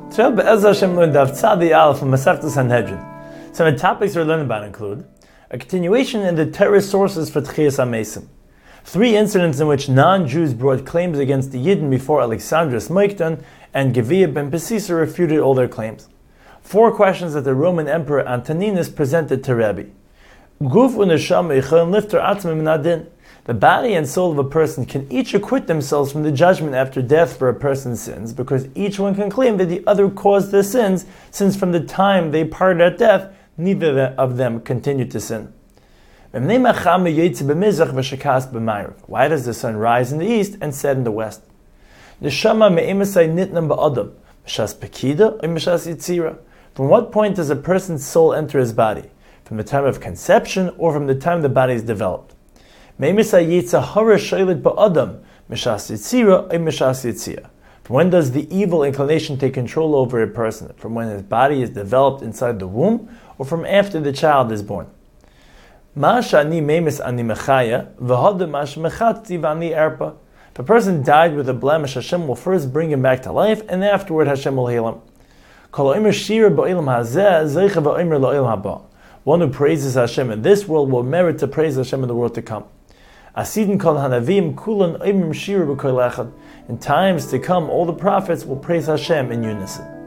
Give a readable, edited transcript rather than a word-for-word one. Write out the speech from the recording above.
Today, Be'ez Hashem, learned Daf Tzadi Aleph from Masechtas Sanhedrin. Some of the topics we're learning about include a continuation in the Torah sources for Tchias HaMesim, 3 incidents in which non-Jews brought claims against the Yidden before Alexandrus Moikdan, and Geviah ben Pesisa refuted all their claims. 4 questions that the Roman Emperor Antoninus presented to Rebbe. Guf u'neshama yichon lifter atzmim min adin. The body and soul of a person can each acquit themselves from the judgment after death for a person's sins, because each one can claim that the other caused their sins, since from the time they parted at death, neither of them continued to sin. Why does the sun rise in the east and set in the west? From what point does a person's soul enter his body? From the time of conception or from the time the body is developed? From when does the evil inclination take control over a person? From when his body is developed inside the womb, or from after the child is born? If a person died with a blemish, Hashem will first bring him back to life, and afterward Hashem will heal him. One who praises Hashem in this world will merit to praise Hashem in the world to come. In times to come, all the prophets will praise Hashem in unison.